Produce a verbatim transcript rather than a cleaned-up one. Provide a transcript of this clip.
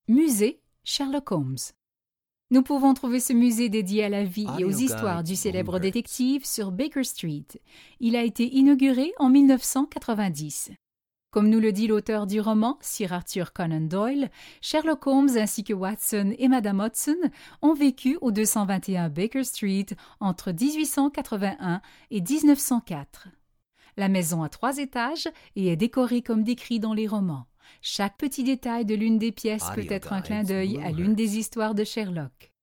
Musée Sherlock Holmes. Nous pouvons trouver ce musée dédié à la vie et aux Audio histoires guide du célèbre Bluebirds. détective sur Baker Street. Il a été inauguré en mille neuf cent quatre-vingt-dix. Comme nous le dit l'auteur du roman, Sir Arthur Conan Doyle, Sherlock Holmes ainsi que Watson et Madame Watson ont vécu au deux cent vingt et un Baker Street entre dix-huit cent quatre-vingt-un et dix-neuf cent quatre. La maison a trois étages et est décorée comme décrit dans les romans. Chaque petit détail de l'une des pièces Audio peut être un guide clin d'œil à l'une Bluebirds. des histoires de Sherlock.